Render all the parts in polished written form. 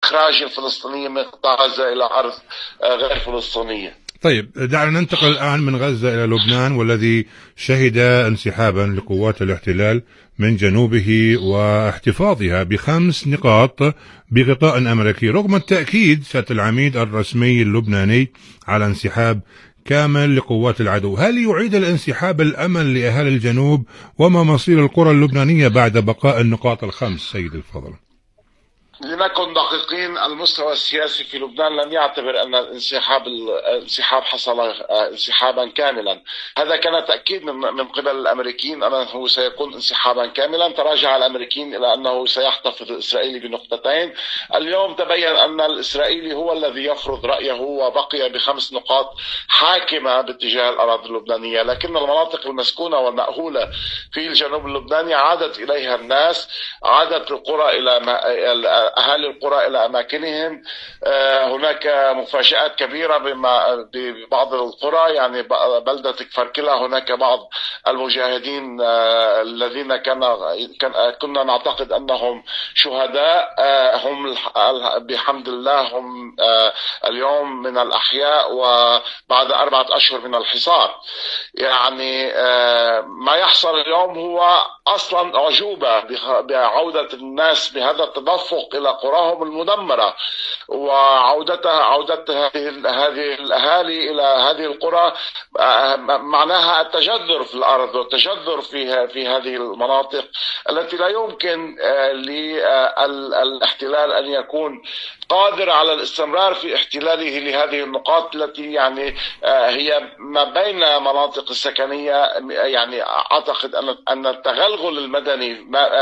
إخراج الفلسطينيين من قطاع غزة إلى أرض غير فلسطينية. طيب دعنا ننتقل الآن من غزة إلى لبنان، والذي شهد انسحابا لقوات الاحتلال من جنوبه واحتفاظها ب5 نقاط بغطاء أمريكي، رغم التأكيد سيادة العميد الرسمي اللبناني على انسحاب كامل لقوات العدو. هل يعيد الانسحاب الأمل لأهالي الجنوب؟ وما مصير القرى اللبنانية بعد بقاء النقاط ال5 سيد الفضل؟ لنكن دقيقين، المستوى السياسي في لبنان لم يعتبر أن الانسحاب حصل انسحابا كاملا. هذا كان تأكيد من قبل الأمريكيين أنه سيكون انسحابا كاملا. تراجع الأمريكيين إلى أنه سيحتفظ الإسرائيلي بنقطتين. اليوم تبين أن الإسرائيلي هو الذي يفرض رأيه، وبقي ب5 نقاط حاكمة باتجاه الأراضي اللبنانية، لكن المناطق المسكونة والمأهولة في الجنوب اللبناني عادت إليها الناس، عادت القرى إلى أهالي القرى إلى أماكنهم. هناك مفاجآت كبيرة ببعض القرى، يعني بلدة كفركلة هناك بعض المجاهدين الذين كنا نعتقد أنهم شهداء، هم بحمد الله هم اليوم من الأحياء وبعد 4 أشهر من الحصار. يعني ما يحصل اليوم هو أصلا أعجوبة بعودة الناس بهذا التدفق إلى قراهم المدمرة، وعودة هذه الأهالي إلى هذه القرى معناها التجذر في الأرض والتجذر في هذه المناطق التي لا يمكن للاحتلال أن يكون قادر على الاستمرار في احتلاله لهذه النقاط التي يعني هي ما بين مناطق السكنية. يعني أعتقد أن التغلغل المدني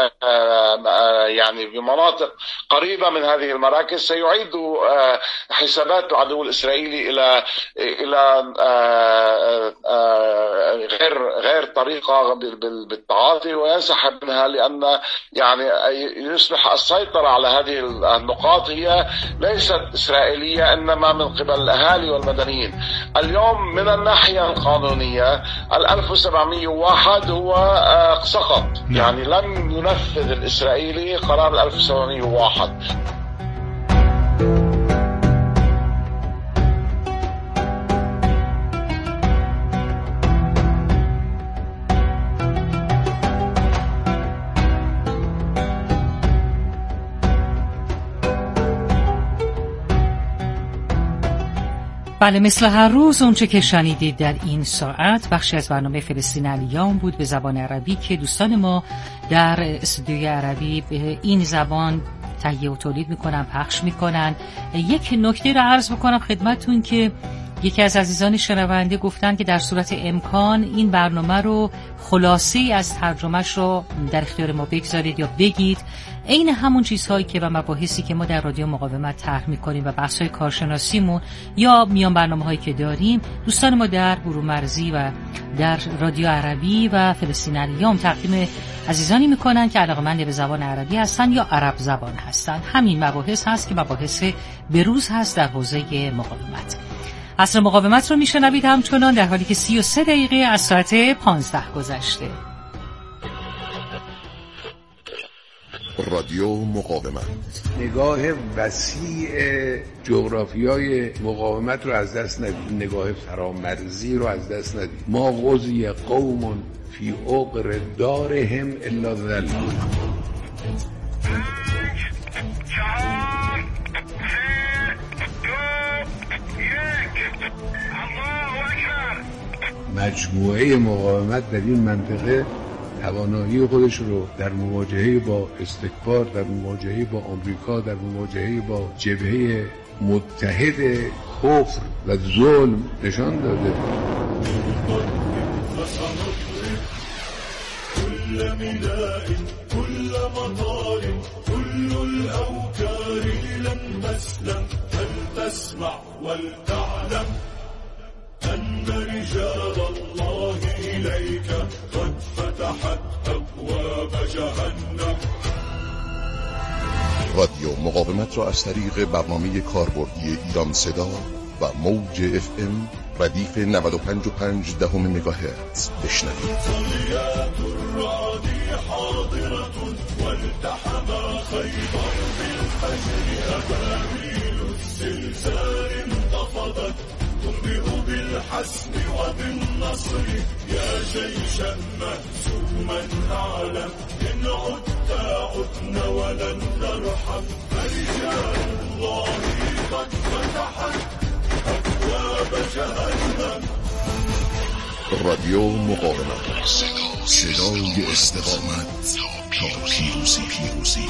يعني بمناطق قريبة من هذه المراكز سيعيد حسابات العدو الإسرائيلي إلى غير طريقة بالتعاطي وينسحب منها، لأن يعني يصبح السيطرة على هذه النقاط هي ليست إسرائيلية إنما من قبل الأهالي والمدنيين. اليوم من الناحية القانونية 1701 هو سقط، يعني لم ينفذ الإسرائيلي قرار 1701. بله، مثل هر روز اونچه که شنیدید در این ساعت بخشی از برنامه فلسطین اليوم بود به زبان عربی که دوستان ما در استودیوی عربی به این زبان تهیه و تولید میکنن، پخش میکنن. یک نکته رو عرض بکنم خدمتتون که یکی از عزیزان شنونده گفتن که در صورت امکان این برنامه رو خلاصه‌ای از ترجمهش رو در اختیار ما بگذارید یا بگید، عین همون چیزهایی که و مباحثی که ما در رادیو مقاومت طرح می‌کنیم و بحث‌های کارشناسیمون یا میان برنامه‌هایی که داریم، دوستان ما در برومرزی و در رادیو عربی و فلسطین اليوم تقدیم عزیزانی میکنن که علاقه‌مند به زبان عربی هستن یا عرب زبان هستن. همین مباحث هست که مباحث بروز هست در حوزه مقاومت. عصر مقاومت رو میشنوید همچنان در حالی که 33 دقیقه از ساعت 15 گذشته. رادیو مقاومت، نگاه وسیع جغرافیای مقاومت رو از دست ندید، نگاه فرامرزی رو از دست ندید. ما غزی قوم فی عقر دارهم الا ذل. مجموعه مقاومت در این منطقه توانایی خودش رو در مواجهه با استکبار، در مواجهه با آمریکا، در مواجهه با جبهه متحد کفر و ظلم نشان داده. كل ميناء كل مطار كل الأوكار لم تسلم فلتسمع ولتعلم أن رجال الله إليك قد فتحت أبواب جهنم. رادیو مقاومت را از طریق برنامه کاربردی ایران صدا و موج FM ردیف 95.5 مگاهرتز بشنوید. صليات الرعد حاضرة والتحم خيبر بالفجر أبدا. بالحسم وبالنصر يا جيشا مهزوما أعلم إن عدت عدنا ولن نرحم فرجال الله قد فتحت أبواب جهنم. رادیو مقاومت، صدای استقامت تا پیروزی.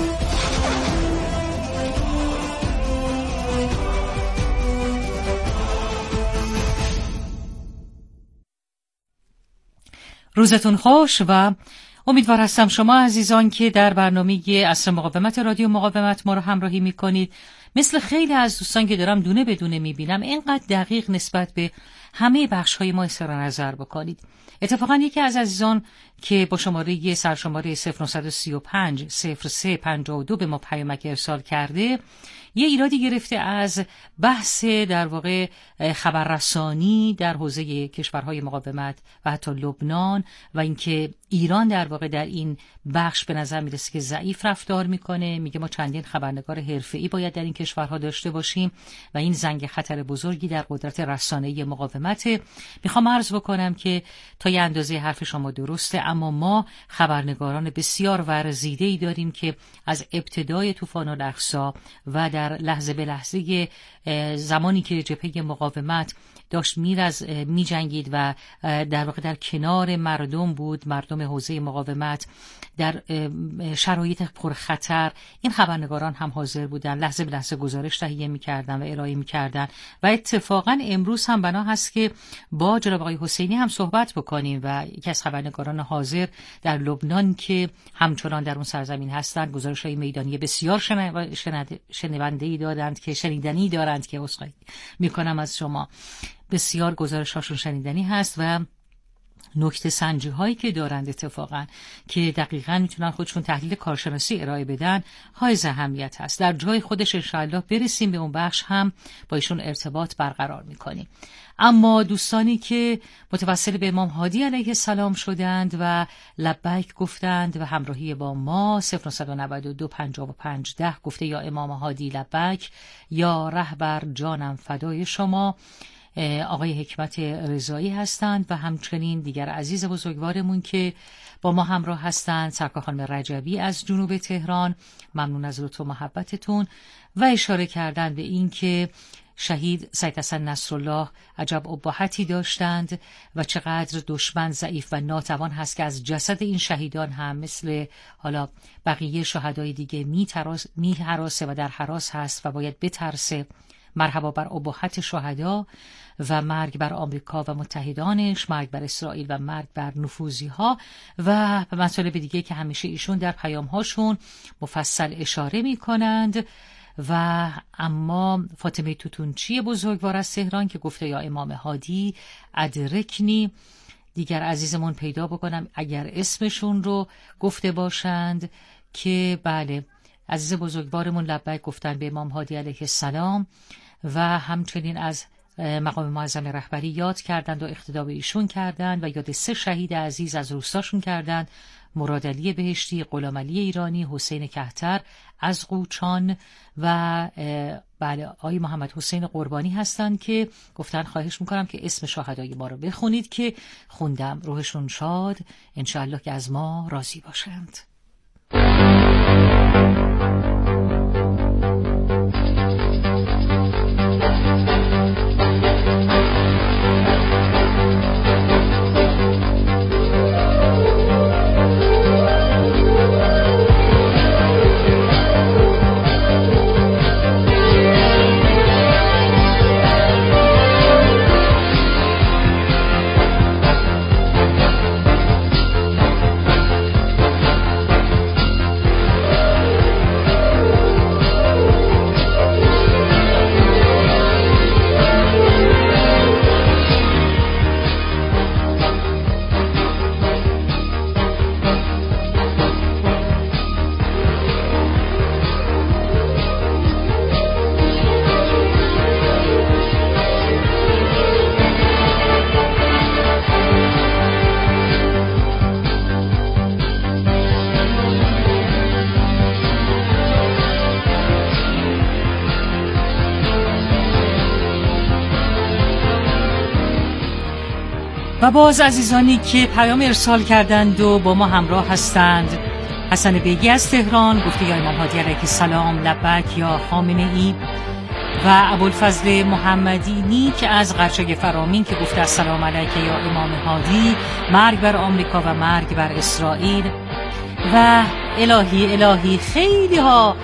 روزتون خوش و امیدوار هستم شما عزیزان که در برنامه عصر مقاومت رادیو مقاومت ما رو همراهی میکنید مثل خیلی از دوستان که دارم دونه بدونه میبینم اینقدر دقیق نسبت به همه بخش‌های ما اظهار نظر بکنید. اتفاقا یکی از عزیزان که با شماره سرشماره 0935 0352 به ما پیامک ارسال کرده یه ایرادی گرفته از بحث در واقع خبررسانی در حوزه کشورهای مقاومت و حتی لبنان و اینکه ایران در واقع در این بخش به نظر میرسه که ضعیف رفتار میکنه. میگه ما چندین خبرنگار حرفه‌ای باید در این کشورها داشته باشیم و این زنگ خطر بزرگی در قدرت رسانه‌ای مقاومت. میخوام عرض بکنم که تا یه اندازه حرف شما درسته، اما ما خبرنگاران بسیار ورزیده‌ای داریم که از ابتدای طوفان الاقصی و در لحظه به لحظه زمانی که جبهه مقاومت داشت می‌جنگید و در واقع در کنار مردم بود، مردم حوزه مقاومت در شرایط پرخطر، این خبرنگاران هم حاضر بودن، لحظه به لحظه گزارش تهیه می‌کردن و ارائه می‌کردن و اتفاقا امروز هم بنا هست که با جناب آقای حسینی هم صحبت بکنیم و یکی از خبرنگاران حاضر در لبنان که همچنان در اون سرزمین هستند گزارش‌های میدانی بسیار شنیدنی دارند که عذرخواهی می‌کنم از شما، بسیار گزارش‌هاشون شنیدنی هست و نکته سنجی هایی که دارند اتفاقا که دقیقاً میتونن خودشون تحلیل کارشناسی ارائه بدن حائز اهمیت هست. در جای خودش انشاءالله برسیم به اون بخش هم با ایشون ارتباط برقرار میکنیم. اما دوستانی که متوسل به امام هادی علیه السلام شدند و لبیک گفتند و همراهی با ما 0992 55 10 گفته یا امام هادی لبیک، یا رهبر جانم فدای شما، آقای حکمت رضایی هستند و همچنین دیگر عزیز بزرگوارمون که با ما همراه هستند، سرکار خانم رجبی از جنوب تهران، ممنون از لطف و محبتتون و اشاره کردن به این که شهید سید حسن نصرالله عجب اباحتی داشتند و چقدر دشمن ضعیف و ناتوان هست که از جسد این شهیدان هم مثل حالا بقیه شهدای دیگه می‌هراسه و در هراس هست و باید بترسه. مرحبا بر اباحت شهدا و مرگ بر آمریکا و متحدانش، مرگ بر اسرائیل و مرگ بر نفوذی‌ها و به مطالب دیگه که همیشه ایشون در پیام‌هاشون مفصل اشاره می‌کنند. و اما فاطمه توتونچی بزرگوار از تهران که گفته یا امام هادی ادرکنی، دیگر عزیزمون پیدا بکنم اگر اسمشون رو گفته باشند که بله عزیز بزرگوارمون لبیک گفتن به امام هادی علیه السلام و همچنین از مقام معظم رهبری یاد کردند و اقتدا به ایشون کردند و یاد 3 شهید عزیز از روستاشون کردند: مراد علی بهشتی، غلام علی ایرانی، حسین کهتر از قوچان و بله آقای محمد حسین قربانی هستند که گفتن خواهش میکنم که اسم شهدای ما رو بخونید که خوندم. روحشون شاد، انشاءالله که از ما راضی باشند. و باز عزیزانی که پیام ارسال کردند و با ما همراه هستند: حسن بیگی از تهران گفته یا امام هادی علیه السلام لبک یا خامنه ای، و ابوالفضل محمدینی که از قرچه فرامین که گفته السلام علیک یا امام هادی، مرگ بر آمریکا و مرگ بر اسرائیل. و الهی خیلی ها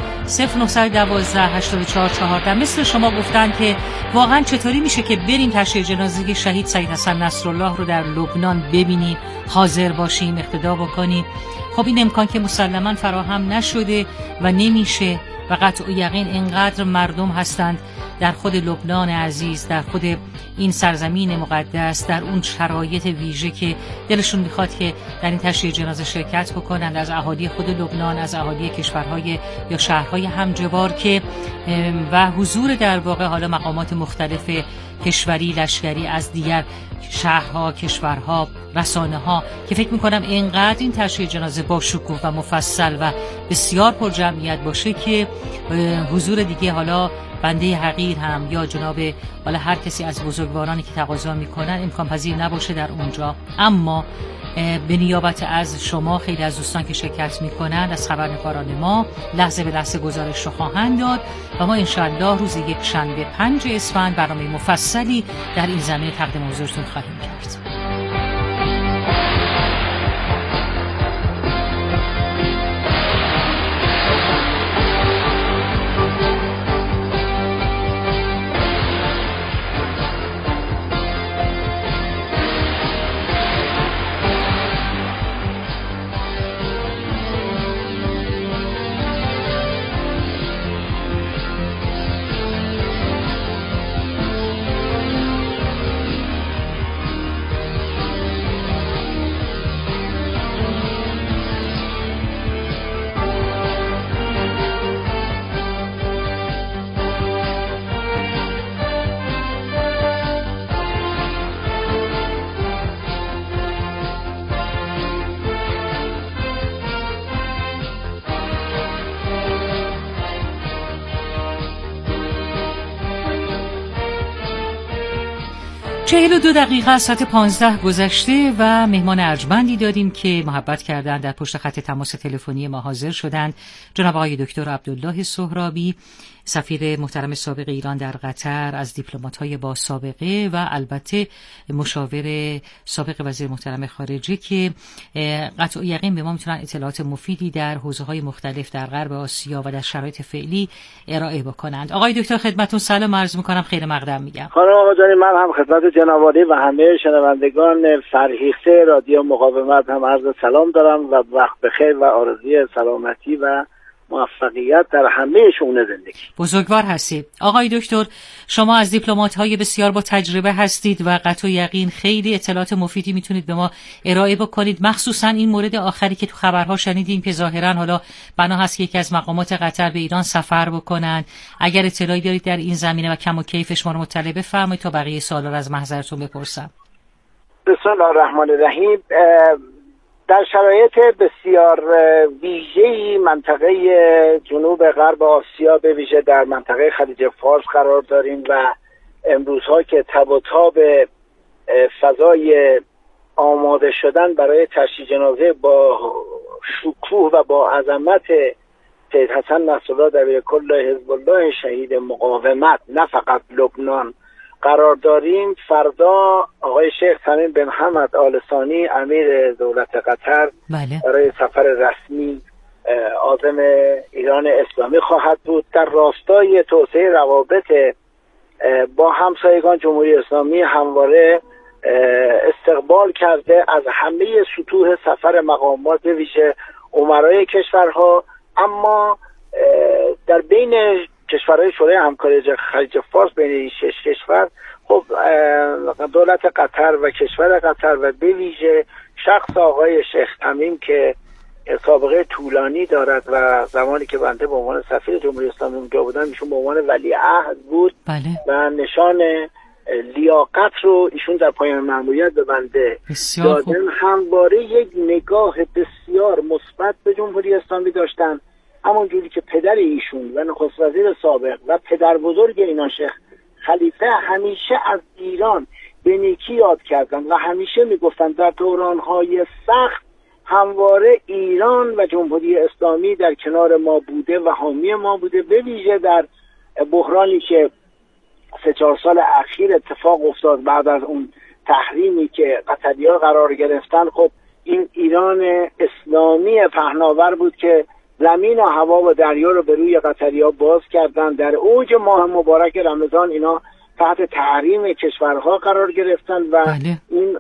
09128414 مثل شما گفتن که واقعا چطوری میشه که بریم تشییع جنازه شهید سید حسن نصرالله رو در لبنان ببینیم، حاضر باشیم، اقتدا بکنیم. خب این امکان که مسلما فراهم نشده و نمیشه و قطع و یقین اینقدر مردم هستند در خود لبنان عزیز، در خود این سرزمین مقدس، در اون شرایط ویژه که دلشون میخواد که در این تشییع جنازه شرکت بکنند، از اهالی خود لبنان، از اهالی کشورهای یا شهرهای همجوار که و حضور در واقع حالا مقامات مختلف کشوری، لشکری از دیگر شهرها، کشورها، رسانه‌ها که فکر می‌کنم اینقدر این تشییع جنازه با شکوه و مفصل و بسیار پر جمعیت باشه که حضور دیگه حالا بنده حقیر هم یا جناب حالا هر کسی از بزرگوارانی که تقاضا میکنن امکان پذیر نباشه در اونجا. اما به نیابت از شما خیلی از دوستان که شرکت میکنن از خبرنگاران ما لحظه به لحظه گزارش رو خواهند داد و ما انشالله روز یک شنبه 5 اسفند برنامه مفصلی در این زمینه تقدیم حضورتون خواهیم کرد. چهل و 2 دقیقه از ساعت 15 گذشته و مهمان ارجمندی داریم که محبت کردن در پشت خط تماس تلفنی ما حاضر شدند. جناب آقای دکتر عبدالله سهرابی، سفیر محترم سابق ایران در قطر، از دیپلمات‌های با سابقه و البته مشاور سابق وزیر محترم خارجه که قطع یقین به ما میتونن اطلاعات مفیدی در حوزه‌های مختلف در غرب آسیا و در شرایط فعلی ارائه بکنند. آقای دکتر خدمتتون سلام عرض می‌کنم، خیر مقدم میگم. خانم آقا جانی، من هم خدمت جناب عالی و همه شنوندگان فرهیخته رادیو مقاومت هم عرض سلام دارم و وقت بخیر و آرزوی سلامتی و موفقیت در همه شئون زندگی. بزرگوار هستید. آقای دکتر، شما از دیپلمات‌های بسیار با تجربه هستید و قطع یقین خیلی اطلاعات مفیدی میتونید به ما ارائه بکنید، مخصوصا این مورد آخری که تو خبرها شنیدیم که ظاهرا حالا بنا هست که یکی از مقامات قطر به ایران سفر بکنن. اگر اطلاعی دارید در این زمینه و کم و کیفش ما رو مطلع بفرمایید تا بقیه سوالا رو از محضرتون بپرسم. بسم الله الرحمن الرحیم. در شرایط بسیار ویژه‌ای منطقه جنوب غرب آسیا به ویژه در منطقه خلیج فارس قرار داریم و امروزها که تب و تاب فضای آماده شدن برای تشییع جنازه با شکوه و با عظمت سید حسن نصرالله دبیرکل حزب الله شهید مقاومت نه فقط لبنان قرار داریم. فردا آقای شیخ تمیم بن حمد آل ثانی امیر دولت قطر برای سفر رسمی عازم ایران اسلامی خواهد بود. در راستای توسعه روابط با همسایگان جمهوری اسلامی همواره استقبال کرده از همه سطوح سفر مقامات به ویژه امرای کشورها، اما در بین کشورهای شورای همکاری خلیج فارس بین این 6 کشور خب دولت قطر و کشور قطر و به ویژه شخص آقای شیخ تمیم که سابقه طولانی دارد و زمانی که بنده به عنوان سفیر جمهوری اسلامی اونجا بودم ایشون به عنوان ولیعهد بود و نشان لیاقت رو ایشون در پایان مأموریت به بنده دادن. همواره یک نگاه بسیار مثبت به جمهوری اسلامی داشتن، همون جوری که پدر ایشون و نخست وزیر سابق و پدر بزرگ اینا شیخ خلیفه همیشه از ایران به نیکی یاد کردن و همیشه میگفتن در دورانهای سخت همواره ایران و جمهوری اسلامی در کنار ما بوده و حامی ما بوده، به ویژه در بحرانی که 3-4 سال اخیر اتفاق افتاد بعد از اون تحریمی که قطری‌ها قرار گرفتن. خب این ایران اسلامی پهناور بود که زمین و هوا و دریا رو به روی قطری‌ها باز کردن. در اوج ماه مبارک رمضان اینا تحت تحریم کشورها قرار گرفتن و این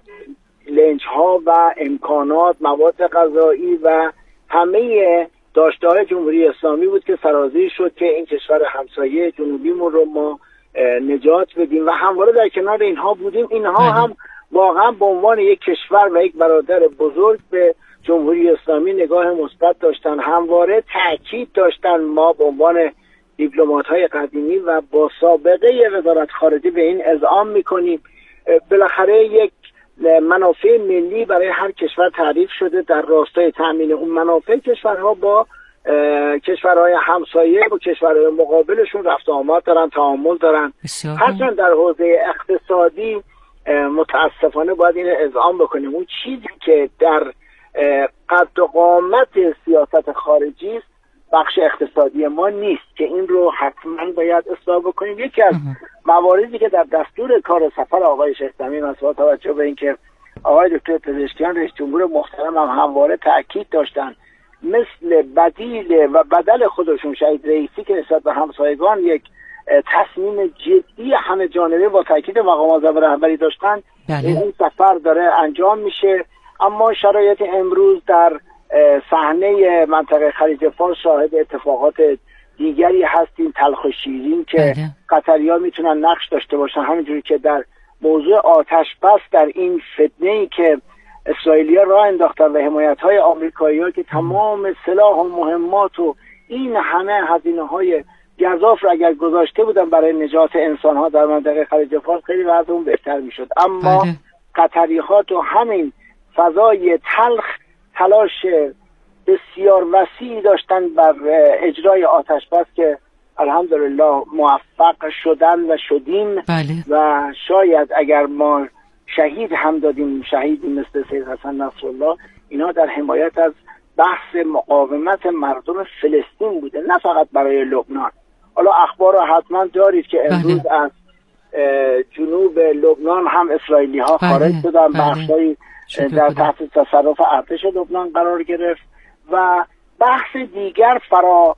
لنج‌ها و امکانات، مواد غذایی و همه داشته‌های جمهوری اسلامی بود که سرازیر شد که این کشور همسایه جنوبیمون رو ما نجات بدیم و همواره در کنار اینها بودیم. اینها هم واقعا به عنوان یک کشور و یک برادر بزرگ به جمهوری اسلامی نگاه مثبت داشتن، همواره تاکید داشتن ما به عنوان دیپلمات‌های قدیمی و با سابقه وزارت خارجه به این اذعان می‌کنیم. بالاخره یک منافع ملی برای هر کشور تعریف شده، در راستای تامین اون منافع کشورها با کشورهای همسایه و کشورهای مقابلشون رفت و آمد دارن، تعامل دارن. هرچند در حوزه اقتصادی متاسفانه باید این اذعان بکنیم، اون چیزی که در قد و قامت سیاست خارجی است بخش اقتصادی ما نیست که این رو حتما باید اصلاح بکنیم. یکی از مواردی که در دستور کار سفر آقای شیخ تمیم است با توجه به اینکه آقای دکتر پزشکیان رئیس جمهور محترم هم همواره تاکید داشتن مثل بدیل و بدل خودشون شهید رئیسی که نسبت به همسایگان یک تصمیم جدی همه جانبه با تاکید مقام معظم رهبری داشتن، این سفر داره انجام میشه. اما شرایط امروز در صحنه منطقه خلیج فارس شاهد اتفاقات دیگری هستیم، تلخ و شیرین که قطری‌ها میتونن نقش داشته باشن، همینجوری که در موضوع آتش بس در این فتنه‌ای که اسرائیلی‌ها راه انداختن و حمایت‌های آمریکایی‌ها که تمام سلاح و مهمات و این همه هزینه‌های گزاف را اگر گذاشته بودن برای نجات انسان‌ها در منطقه خلیج فارس خیلی وضع اون بهتر می‌شد. اما قطری‌ها تو همین فضای تلخ تلاش بسیار وسیعی داشتن بر اجرای آتش بس که الحمدلله موفق شدن و شدیم. و شاید اگر ما شهید هم دادیم، شهیدی مثل سید حسن نصرالله، اینا در حمایت از بحث مقاومت مردم فلسطین بوده، نه فقط برای لبنان. حالا اخبار رو حتما دارید که امروز از جنوب لبنان هم اسرائیلی ها خارج شدن، بخشایی در تحت تصرف ارتش لبنان قرار گرفت و بحث دیگر فرا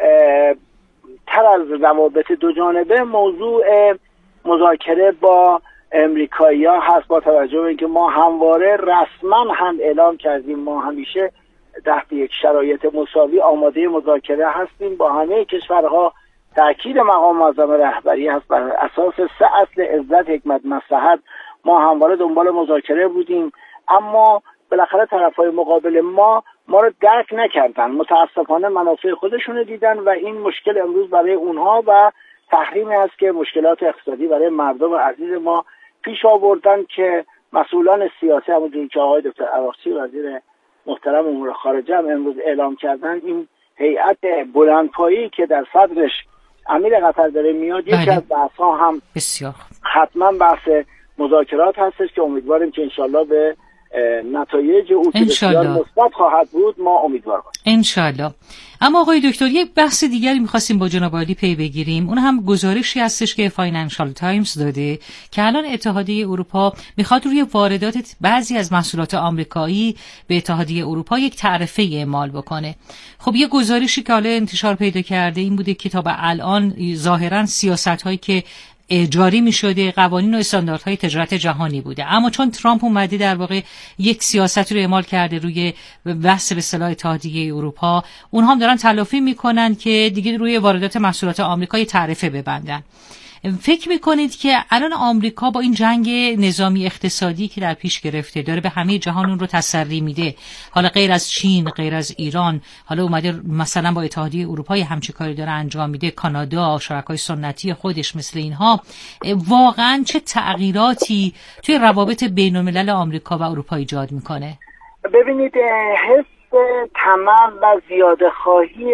تر از روابط دو جانبه موضوع مذاکره با امریکایی‌ها هست، با توجه به اینکه ما همواره رسما هم اعلام کردیم ما همیشه تحت یک شرایط مساوی آماده مذاکره هستیم با همه کشورها. تأکید مقام معظم رهبری هست بر اساس 3 اصل عزت، حکمت، مصلحت. ما همواره دنبال مذاکره بودیم، اما بالاخره طرفای مقابل ما رو درک نکردن، متاسفانه منافع خودشونو دیدن و این مشکل امروز برای اونها و تحریمی هست که مشکلات اقتصادی برای مردم عزیز ما پیش آوردن که مسئولان سیاسی همونجوری که آقای دکتر عراقچی وزیر محترم امور خارجه هم امروز اعلام کردن، این هیئت بلندپایی که در صدرش امیر قطر داره میاد، یکی از بحث‌ها هم بسیار حتما بحث مذاکرات هستش که امیدواریم که انشالله به نتایج او که بسیار مثبت خواهد بود ما امیدوار باشیم انشالله. اما آقای دکتر یک بحث دیگری می‌خواستیم با جناب عالی پی بگیریم، اون هم گزارشی هستش که فاینانشال تایمز داده که الان اتحادیه اروپا میخواد روی واردات بعضی از محصولات آمریکایی به اتحادیه اروپا یک تعرفه اعمال بکنه. خب یه گزارشی که حالا انتشار پیدا کرده این بوده که تا به الان ظاهراً سیاست‌هایی که جاری می شده قوانین و استانداردهای تجارت جهانی بوده، اما چون ترامپ اومده در واقع یک سیاست رو اعمال کرده روی بحث به اصطلاح اتحادیه اروپا، اونها هم دارن تلافی میکنن که دیگه روی واردات محصولات آمریکایی تعرفه ببندن. فکر میکنید که الان آمریکا با این جنگ نظامی اقتصادی که در پیش گرفته داره به همه جهان اون رو تسری میده، حالا غیر از چین، غیر از ایران، حالا اومده مثلا با اتحادیه اروپا همچین کاری داره انجام میده، کانادا، شرکای سنتی خودش مثل اینها، واقعا چه تغییراتی توی روابط بین الملل آمریکا و اروپا ایجاد میکنه؟ ببینید، حس طمع و زیاده خواهی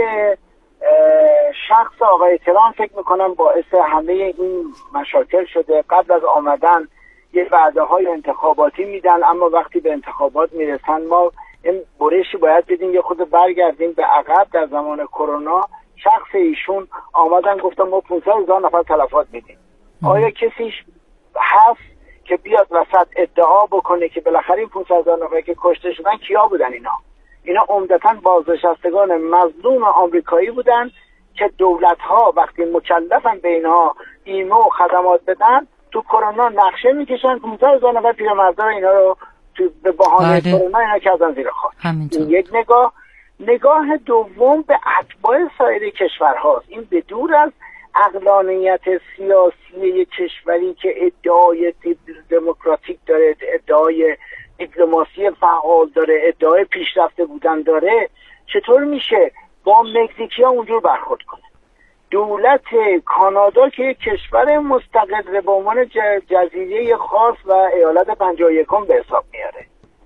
شخص آقای ترامپ فکر میکنم باعث همه این مشاکل شده. قبل از آمدن یه وعده‌های انتخاباتی میدن، اما وقتی به انتخابات میرسن ما این برشی باید بدیم یه خود برگردیم به عقب. در زمان کرونا شخص ایشون آمدن گفتن ما 500,000 نفر تلفات میدیم. آیا کسیش هست که بیاد وسط ادعا بکنه که بالاخره این 500,000 نفر که کشته شدن کیا بودن؟ اینا عمدتاً بازنشستگان مظلوم آمریکایی بودن که دولت‌ها وقتی مکلفن به اینها بیمه و خدمات بدن تو کرونا نقشه میکشن 500,000 نفر پیرمردا اینا رو تو به بهانه کرونا اینا کردن زیر خاک. این یک نگاه دوم به اتباع سایر کشورهاست. این به دور از عقلانیت سیاسی یک کشوری که ادعای دموکراتیک داره، ادعای دیپلماسی فعال داره، ادعای پیشرفته بودن داره، چطور میشه با مکزیکیا اونجور برخورد کنه؟ دولت کانادا که یک کشور مستقل به عنوان جزیره خاص و ایالت 51 به حساب میاره،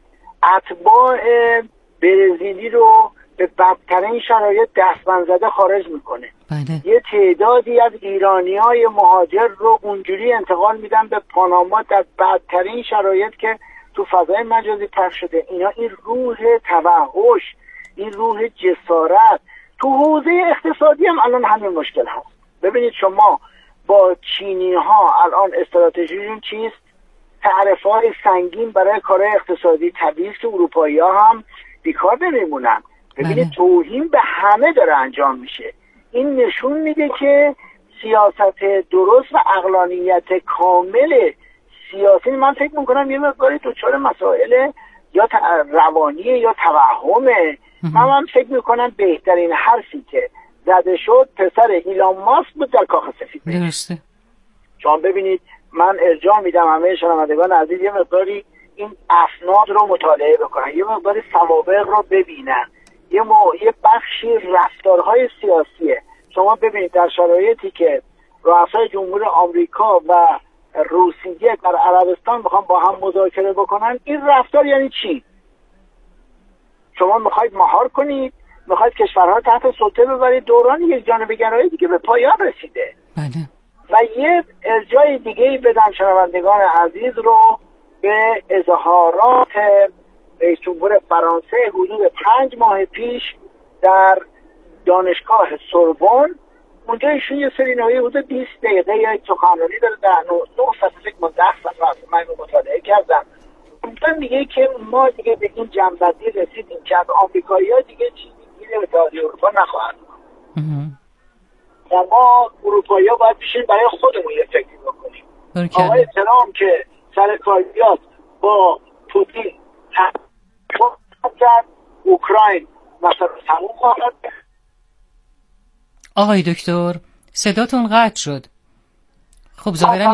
اتباع برزیلی رو به بدترین شرایط دستبند زده خارج میکنه. یه تعدادی از ایرانیای مهاجر رو اونجوری انتقال میدن به پاناما در بدترین شرایط که تو فضای مجازی پخش شده. این روح توحش، این روح جسارت. تو حوزه اقتصادی هم الان همین مشکل هست. ببینید شما با چینی ها الان استراتژیشون چیست؟ تعرفه‌های سنگین برای کارهای اقتصادی. طبیعی که اروپایی ها هم بیکار نمیمونن. ببینید توهین به همه داره انجام میشه. این نشون میده که سیاست درست و عقلانیت کامل سیاسی، من فکر میکنم یه مقداری دچار مسائل یا روانی یا توهمه. من فکر میکنم بهترین حرفی که زده شد پسر ایلان ماسک بود در کاخ سفید. درسته. چون ببینید من ارجاع میدم همه شنوندگان عزیز یه مقداری این اسناد رو مطالعه بکنن، یه مقداری سوابق رو ببینن. یه بخشی رفتارهای سیاسیه. شما ببینید در شرایطی که رؤسای جمهور آمریکا و روسیه در عربستان میخوان با هم مذاکره بکنن، این رفتار یعنی چی؟ شما میخواید مهار کنید، میخواید کشورها تحت سلطه ببرید، دوران یک جانبه‌گرایی دیگه به پایان رسیده. و یه ارجاع دیگه بدم شنوندگان عزیز رو به اظهارات رئیس جمهور فرانسه حدود 5 ماه پیش در دانشگاه سوربن. اونجا ایشون یه سری نوعی حدود 20 دقیقه یک سخنرانی داره در 9 صفحه فکر کنم 10 صفحه است. من مطالعه کردم. اونجا میگه که ما دیگه به این جنبندی رسیدیم که از آمریکایی‌ها دیگه چیزی دیگه اتحادیه اروپا نخواهد کنیم. و ما اروپایی‌ها باید بشین برای خودمون یه فکری بکنیم. آقای ترامپ که سر کار بیاد با پوتین کرد، اوکراین مثلا تموم خواهد. آقای دکتر صداتون قطع شد. خب ظاهراً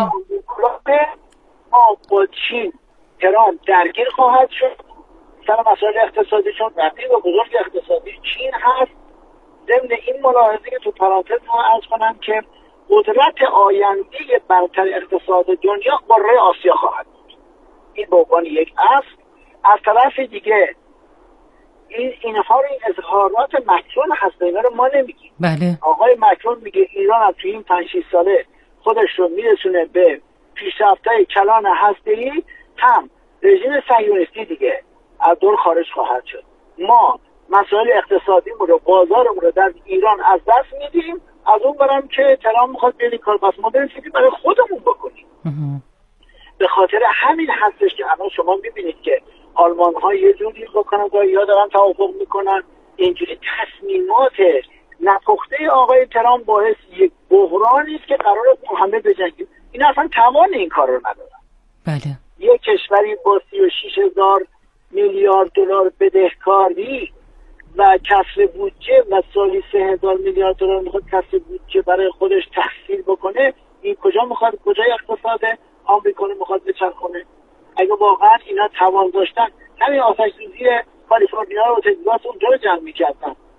ما با چین ترامپ درگیر خواهد شد سر مسائل اقتصادی، چون رقیب بزرگ اقتصادی چین هست. ضمن این ملاحظه که تو پرانتز ما عرض کنم که قدرت آینده برتر اقتصاد دنیا قاره آسیا خواهد بود. این به عنوان یک اصل. از طرف دیگه اینها رو، این اظهارات مکرون هست، اینا رو ما نمیگیم. بله. آقای مکرون میگه ایران هم توی این 5-6 ساله خودش رو میرسونه به پیشرفت‌های کلان هسته‌ای، هم رژیم صهیونیستی دیگه از دور خارج خواهد شد. ما مسائل اقتصادیمون رو، بازارمون رو در ایران از دست میدیم، از اون برم که ترامپ میخواد بیاد این کار بس ما داریم فکر برای خودمون بکنیم. به خاطر همین هستش که الان شما میبینید که آلمان ها یه جوری با کانادایی‌ها دارن توافق میکنن. اینجوری تصمیمات نپخته آقای ترامپ باعث یک بحرانی است که قراره همه بجنگیم. این اصلا توان این کار رو ندارن. بله. یک کشوری با 36,000 میلیارد دلار بدهکاری و کسر بودجه و سالی 3,000 میلیارد دلار میخواد کسر بودجه برای خودش تحصیل بکنه، این کجای اقتصاد آمریکا رو میخواد بچرخونه؟ اگه واقعا اینا توان داشتن همین آتش‌سوزی کالیفرنیا و تگزاس اونجا رو جمع میکردن.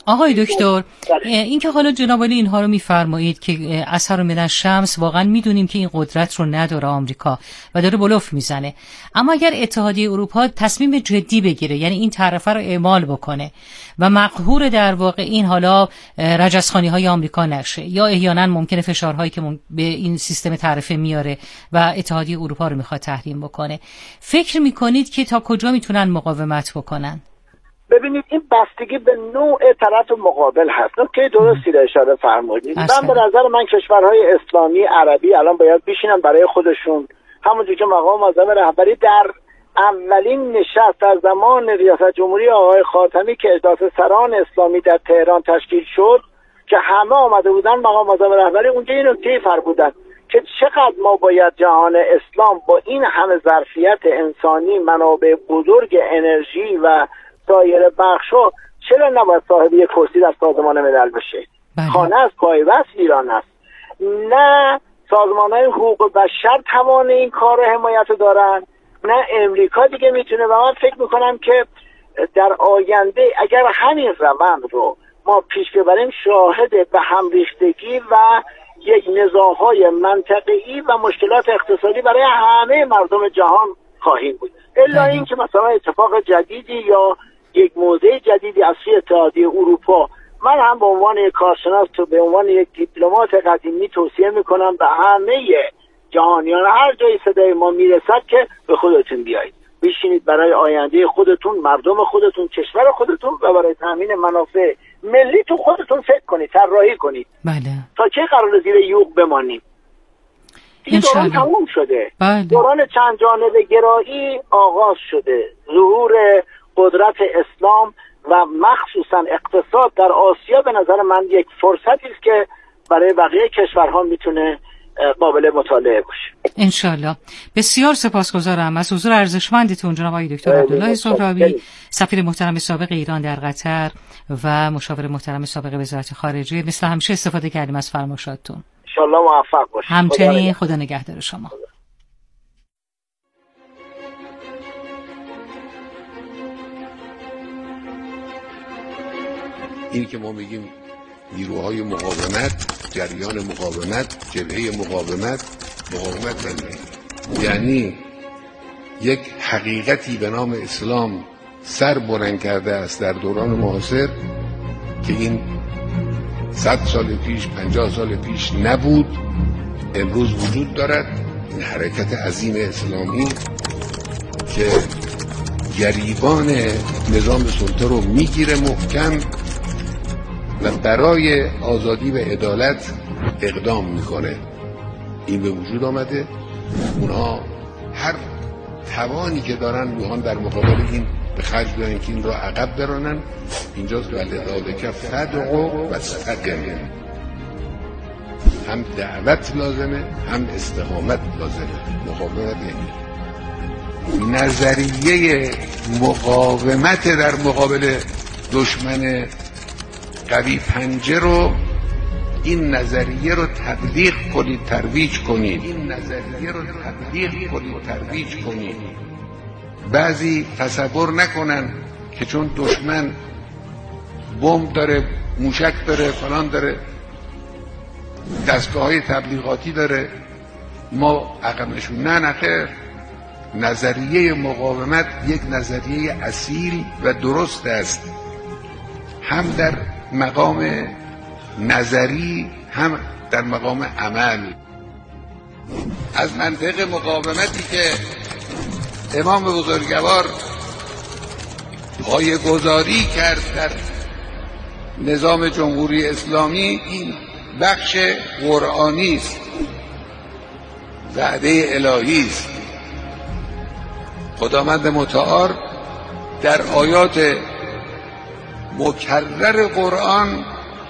آقای دکتر، این که حالا جناب عالی اینها رو میفرمایید که اثر شمس واقعا میدونیم که این قدرت رو نداره آمریکا و داره بلوف میزنه، اما اگر اتحادیه اروپا تصمیم جدی بگیره، یعنی این طرفه رو اعمال بکنه و مقهور در واقع این حالا رجزخوانی‌های آمریکا نشه، یا احیانا ممکنه فشارهایی که به این سیستم تعرفه میاره و اتحادیه اروپا رو میخواد تحریم بکنه، فکر میکنید که تا کجا میتونن مقاومت بکنن؟ ببینید این بستگی به نوع طرف مقابل هست. که درستی رو اشاره فرمودید. من به نظر من کشورهای اسلامی عربی الان باید بشینن برای خودشون، همونجور که مقام معظم رهبری در اولین نشست در زمان ریاست جمهوری آقای خاتمی که اجلاس سران اسلامی در تهران تشکیل شد که همه آمده بودن، مقام معظم رهبری اونجا این نکته فرمودن که چقدر ما باید جهان اسلام با این همه ظرفیت انسانی، منابع بزرگ انرژی و سایر بخشا، چرا نباید صاحب یک کرسی در سازمان ملل بشه؟ خانه از پایبست ایران است. نه سازمان‌های حقوق بشر توان این کار رو حمایت دارن، نه امریکا دیگه میتونه. و من فکر میکنم که در آینده اگر همین روند رو ما پیش ببریم، شاهد به هم ریختگی و یک نزاع‌های منطقه‌ای و مشکلات اقتصادی برای همه مردم جهان خواهیم بود. الا اینکه مثلا اتفاق جدیدی یا یک موضع جدیدی از سوی اتحادیه اروپا، من هم به عنوان یک کارشناس تو به عنوان یک دیپلمات قدیمی توصیه میکنم به همه جهانیان هر جای صدای ما میرسد که به خودتون بیایید، بشینید برای آینده خودتون، مردم خودتون، کشور خودتون و برای تامین منافع ملی تو خودتون فکر کنید، طراحی کنید. بله. تا چه قرار زیر یوغ بمانیم؟ این دوران تموم شده. بله. دوران چند جانبه گرایی آغاز شده. ظهور قدرت اسلام و مخصوصا اقتصاد در آسیا به نظر من یک فرصتی است که برای بقیه کشورها میتونه قابل مطالعه باشه. انشالله. بسیار سپاسگزارم از حضور ارزشمندتون جناب آقای دکتر عبدالله سهرابی، سفیر محترم سابق ایران در قطر و مشاور محترم سابق وزارت خارجه. مثل همیشه استفاده کردیم از فرمایشاتتون. انشالله موفق باشید. همچنین خدا نگهدار شما. این که ما میگیم نیروهای مقاومت، جریان مقاومت، جبهه مقاومت یعنی یک حقیقتی به نام اسلام سر بلند کرده است در دوران معاصر که این 100 سال پیش، 50 سال پیش نبود، امروز وجود دارد. این حرکت عظیم اسلامی که گریبان نظام سلطه رو میگیره محکم و برای آزادی و عدالت اقدام میکنه، این به وجود آمده. اونها هر توانی که دارن میخوان در مقابل این به خرج بیارن که این را عقب برانن. اینجاست ولذالک فادع و استقم، هم دعوت لازمه هم استقامت لازمه. مقاومت یعنی نظریه مقاومت در مقابل دشمن قوی پنجه رو، این نظریه رو تبلیغ کنید، ترویج کنید. بعضی تصور نکنن که چون دشمن بمب داره، موشک داره، فلان داره، دستگاه‌های تبلیغاتی داره، ما عقبشون. نه خیر. نظریه مقاومت یک نظریه اصیل و درست است، هم در مقام نظری هم در مقام عمل. از منطق مقاومتی که امام بزرگوار پایه‌گذاری کرد در نظام جمهوری اسلامی، این بخش قرآنی است، وعده الهی است. خداوند متعال در آیات مکرر قرآن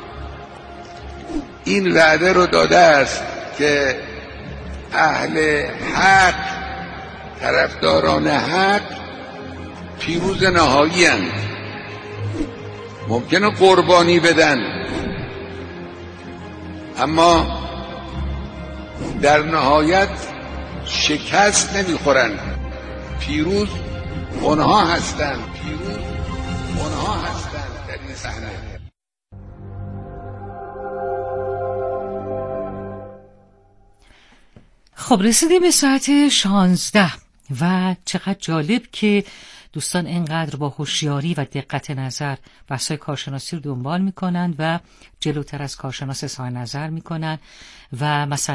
این وعده رو داده است که اهل حق، طرفداران حق پیروز نهایی اند. ممکنه قربانی بدن اما در نهایت شکست نمیخورن. پیروز اونها هستند در این صحنه. خب رسیدیم به ساعت 16 و چقدر جالب که دوستان اینقدر با هوشیاری و دقت نظر بحث‌های کارشناسی رو دنبال میکنن و جلوتر از کارشناس اظهار نظر میکنن و مثلا